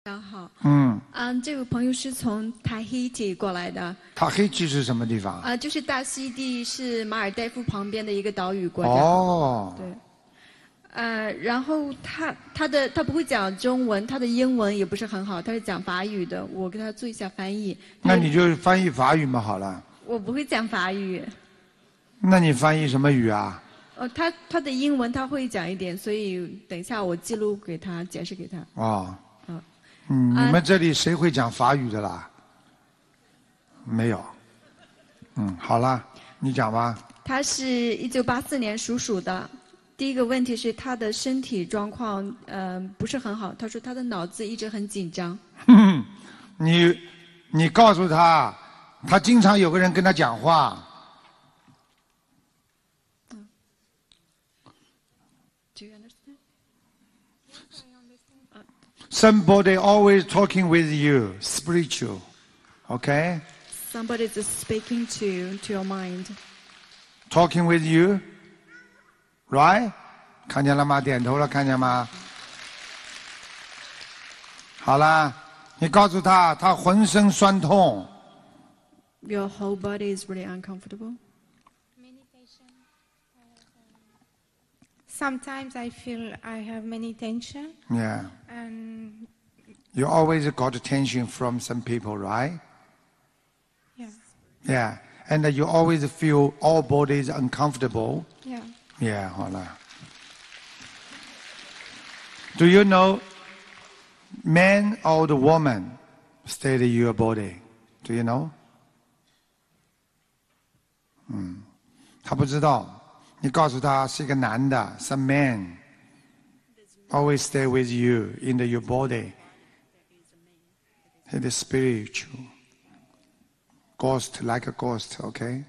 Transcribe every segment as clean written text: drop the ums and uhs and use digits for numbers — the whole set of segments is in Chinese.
大家好，这位朋友是从塔希提过来的。 塔希提是什么地方？ 就是大溪地，是马尔代夫旁边的一个岛屿国家。 哦。 对。然后他不会讲中文，他的英文也不是很好，他是讲法语的。我给他做一下翻译。 那你就翻译法语嘛，好了。 我不会讲法语。 那你翻译什么语啊？ 他的英文他会讲一点，所以等一下我记录给他，解释给他。 哦。你们这里谁会讲法语的啦？没有。好了，你讲吧。 他是1984年属鼠的。第一个问题是他的身体状况，不是很好。他说他的脑子一直很紧张。 你告诉他，他经常有个人跟他讲话。 Do you understand? Somebody always talking with you, spiritual, okay? Somebody is speaking to your mind. Talking with you, right? 看见了吗？点头了，看见吗？好啦，你告诉他，他浑身酸痛。 Your whole body is really uncomfortable. Sometimes I feel I have many tension. Yeah. And you always got tension from some people, right? Yeah. Yeah. And you always feel all bodies uncomfortable. Yeah. Yeah, 好了。Do you know man or the woman stayed in your body? Do you know? 他不知道。你告诉他是一个男的 ，some man always stay with you in your body. It is spiritual. Ghost, like a ghost, okay?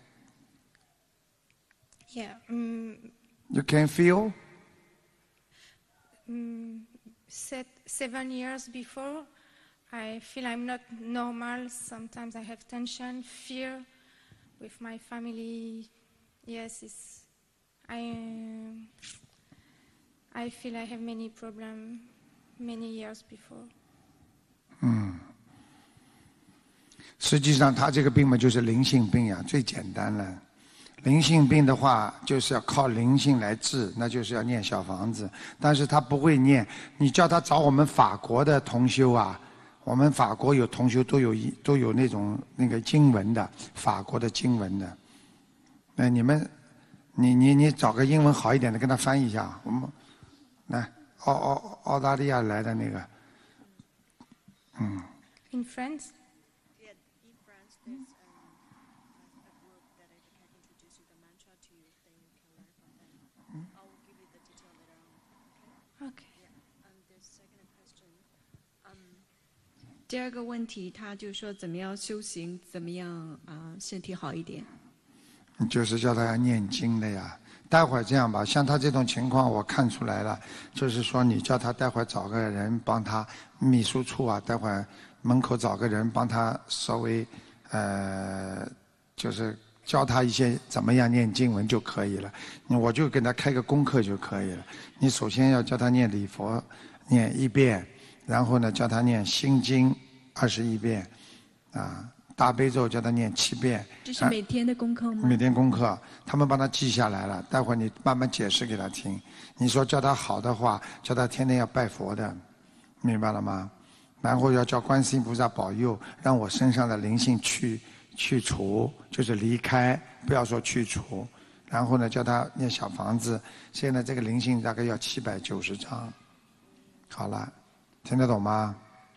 Yeah. You can feel? 7 years before, I feel I'm not normal. Sometimes I have tension, fear with my family. Yes, I feel I have many problems many years before. 实际上他这个病嘛就是灵性病呀，最简单了。灵性病的话就是要靠灵性来治，那就是要念小房子，但是他不会念，你叫他找我们法国的同修啊，我们法国有同修都有那个经文的，法国的经文的。那你找个英文好一点的跟他翻译一下，我们来澳大利亚来的那个 In France? Yeah, in France, there's a group that I can introduce you the mantra to you, then you can learn from them. I will give you the detail later on. Okay. Yeah. And the second question, 第二个问题，他就说怎么样修行，怎么样身体好一点。 就是叫他要念经的呀。待会儿这样吧，像他这种情况我看出来了，就是说你叫他待会儿找个人帮他，秘书处啊，待会儿门口找个人帮他稍微就是教他一些怎么样念经文就可以了。我就给他开个功课就可以了。你首先要教他念礼佛念1遍，然后呢叫他念心经21遍，大悲咒叫他念7遍。 这是每天的功课吗？ 每天功课，他们帮他记下来了。待会儿你慢慢解释给他听。你说叫他好的话，叫他天天要拜佛的，明白了吗？然后要叫观世音菩萨保佑，让我身上的灵性去除，就是离开，不要说去除。然后呢，叫他念小房子。现在这个灵性大概要790张。好了，听得懂吗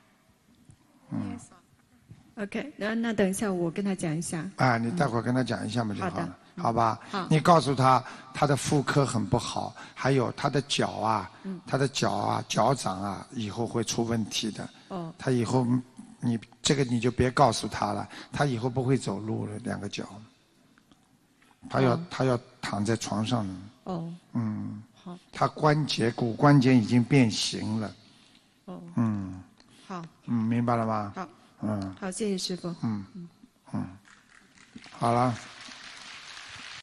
？OK， 那等一下我跟他讲一下。 你待会儿跟他讲一下嘛就好了，好吧？ 好。 你告诉他，他的妇科很不好，还有他的脚啊，脚掌啊，以后会出问题的。他以后你就别告诉他了，他以后不会走路了，2个脚。他要躺在床上。 好。 他骨关节已经变形了。 好。 明白了吗？ 好。好，谢谢师父。 好了。